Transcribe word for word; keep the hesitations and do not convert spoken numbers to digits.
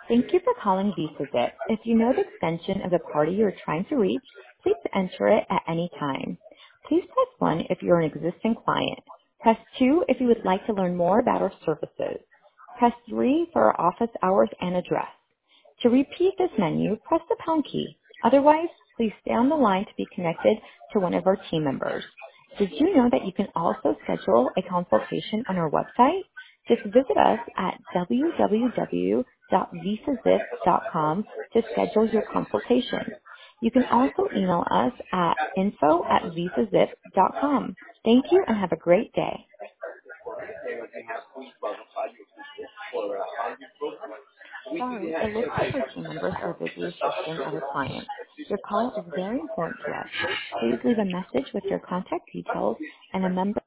Thank you for calling VisaZip. If you know the extension of the party you are trying to reach, please enter it at any time. Please press one if you're an existing client. Press two if you would like to learn more about our services. Press three for our office hours and address. To repeat this menu, press the pound key. Otherwise, please stay on the line to be connected to one of our team members. Did you know that you can also schedule a consultation on our website? Just visit us at w w w dot visazip dot com to schedule your consultation. You can also email us at info at visazip dot com. Thank you and have a great day. Sorry, it looks like our team members are busy assisting other clients. Your call is very important to us. Please leave a message with your contact details and a member